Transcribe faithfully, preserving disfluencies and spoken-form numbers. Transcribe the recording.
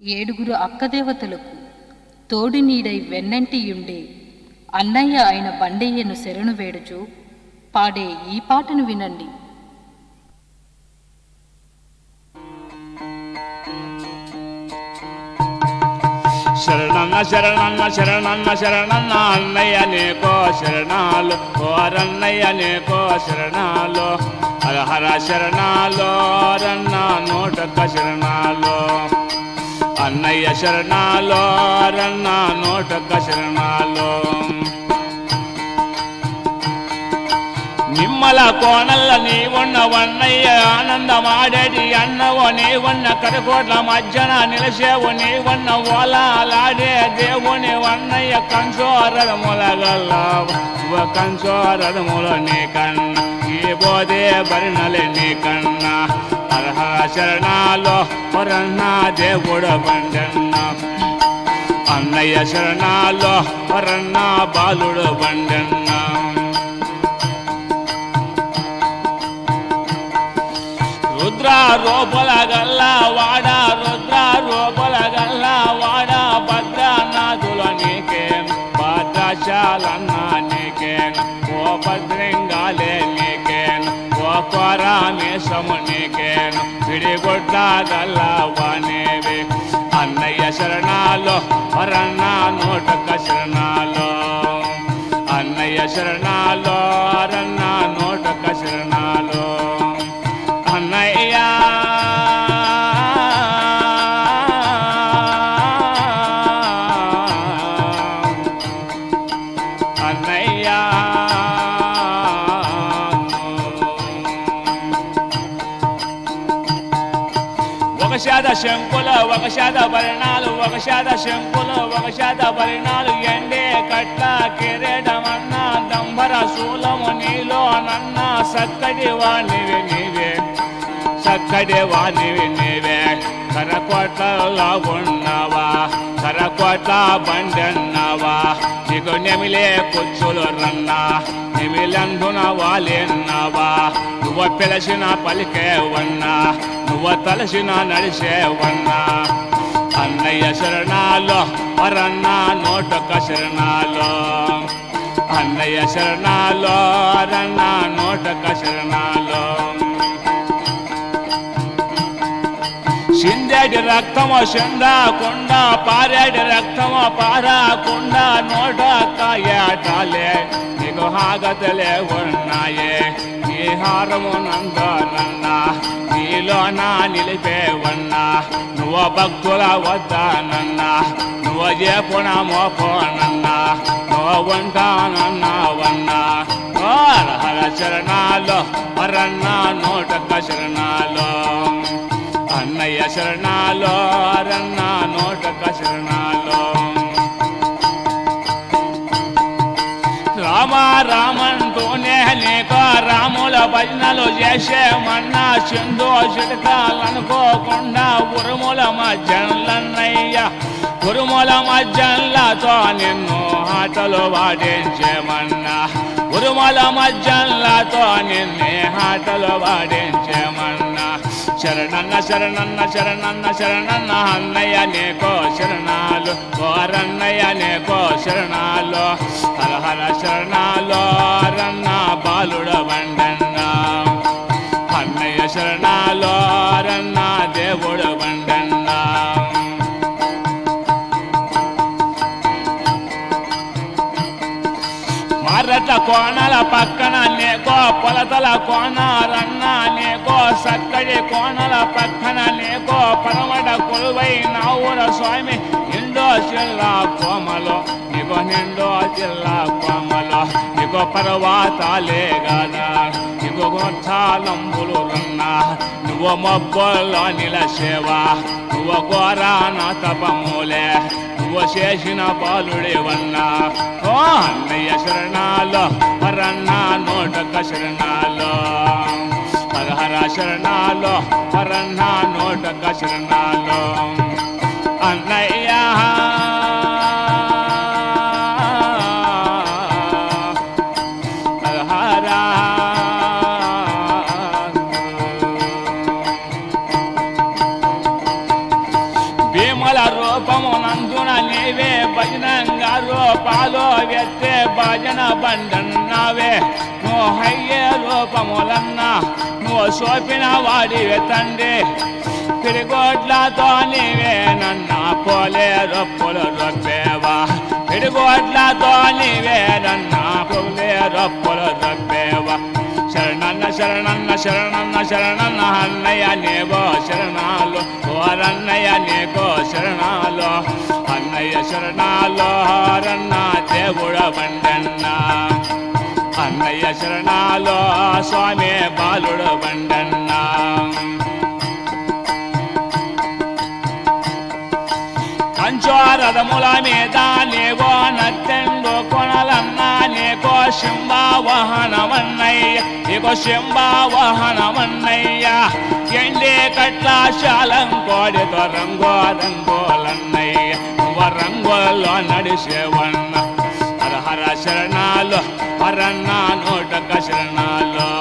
ఏడుగురు అక్కదేవతలకు తోడి నీడై వెన్నంటియుండే అన్నయ్య అయిన బండయ్యను శరణు వేడుచు పాడే ఈ పాటను వినండి. శరణన్న శరణన్న శరణన్న శరణన్న అన్నయ్య నీకో శరణాలు, ఓరన్నయ్య నీకో శరణాలు, హర హర శరణాలు, రన్న నూటొక్క శరణాలు, అన్నయ్య శరణాలు, రన్న నూటొక్క శరణాలు. నిమ్మల కోనల్ల నీవున్న వన్నయ్య ఆనందమాడేటి అన్నవో నీవున్న కరకోట్ల మధ్యన నిలసేవు నీవున్న ఓలాలాడే దేవుని వన్నయ్య కంచోరములగల్ల కంచోరముల నీ కన్న ఈ బోధే బరినలే నీ కన్న హర శరణాలు వరన్న దేవుడు బండన్న అన్నయ్య శరణాలు వరన్న బాలుడు బండన్న. రుద్ర రూపల గల్లా వాడ రుద్ర రూపల గల్లా వాడ భద్రనాథుల నీకే భద్రశాలన్న నీకే ఓ భద్రంగాలే నీకే ఓ కోరామేశము నీకే పిడిగొడ్డ గల్లా వానేవి అన్నయ్య శరణాలు వరన్న నూటొక్క శరణాలు, అన్నయ్య శరణాలు వరన్న నూటొక్క శరణాలు. అన్నయ్య అన్నయ్య ఒక శాత శంకులు ఒక శాత భరణాలు ఒక శాత శంకులు ఒక శాత భరణాలు ఎండే కట్ల కిరీటమన్న దంబర శూలము నీలో నన్న సక్కడి వాణివి నీవే చక్కటి వాణివి నీవే కరకోట్లలో ఉన్నావా కరకోట్ల బండన్నావా నీకు నెమిలే కుచ్చులు రన్నా నెమిలందున వాలేన్నావా నువ్వు పిలసిన పలికేవన్నా నువ్వు తలసిన నడిచేవన్నా అన్నయ్య శరణాలు వరన్న నూటొక్క శరణాలు, అన్నయ్య శరణాలు వరన్న నూటొక్క శరణాలు. సిందేటి రక్తము సిందాకుండా పారేటి రక్తము పారాకుండా నూటొక్క ఏటాలే నీకు హాగతలే ఉన్నాయే నీ హారము నందనన్నా నీలోన నిలిపేవన్నా నువ్వు భక్తుల వద్దనన్నా నువ్వు చేపున మోపోనన్నా నువ్వు ఉంటానన్నావన్నా ఓ హర శరణాలు వరన్న నూటొక్క శరణాలు, అన్నయ్య శరణాలు రన్న నూటొక్క శరణాలు. రామ రామంటూనే నీకో రాముల భజనలు చేసేమన్నా చిందో చిటకాలనుకోకుండా ఉరుముల మధ్యలన్నయ్య ఉరుముల మధ్యలతో నిన్ను ఆటలు వాడించేమన్నా ఉరుముల మధ్యలతో నిన్నే ఆటలు వాడించేమన్నా శరణన్న శరణన్న శరణన్న శరణన్న అన్నయ్య నీకో శరణాలు ఓరన్నయ్య నీకో శరణాలు హర హర శరణాలు రన్న బాలుడ బండన్న అన్నయ్య శరణాలు రన్న దేవుడు బండన్న. మరట కోణల పక్కన నీకో పొలతల కోన రన్న నీకో సక్కడి కోణల పక్కన నీకో పరమట కొలువై నావుర స్వామి నిండో జిల్లా కోమలో నీకో నిండో జిల్లా కోమలో నీకో పర్వతాలే గదా నీకో గొట్టాలంబులు రన్నా నువ్వు మబ్బుల్లో నిలసేవా నువ్వు ఘోరాన తపములే నువ్వు చేసిన బాలుడేవన్నా ఓ అన్నయ్య శరణాలు వరన్న నూటొక్క శరణాలు, హర హర శరణాలు వరన్న నూటొక్క శరణాలు. అన్నయ్య హర హర భీమల రూపము నందున నీవే భజనంగా రూపాలో వెత్తే భజన బండన్నావే నువ్వు హయ్యే రూపములన్నా నువ్వు సోపిన వాడివే తండ్రి పిడిగోడ్లతో నీవే నన్న పోలే రొప్పులు రొప్పేవా పిడిగోడ్లతో నీవే నన్న పోలే రొప్పులు రొప్పేవా శరణన్న శరణన్న శరణన్న శరణన్న అన్నయ్య నీవో శరణాలు ఓరన్నయ్య నీకో శరణాలు అన్నయ్య శరణాలు రన్న దేవుడ బండన్న అన్నయ్య శరణాలు స్వామి బాలుడు బండన్న పంచోరథముల మీద నీవో నత్తెండు కొనలన్నా నీకో శంభావహనమన్నయ్య నీకో శంభావహనమన్నయ్య ఎండే కట్ల శాలం కోడితో రంగో రంగోలన్నయ్య నువ్వు రంగోల్లో నడిసేవన్న హర హర శరణాలు హరన్న నూటక శరణాలు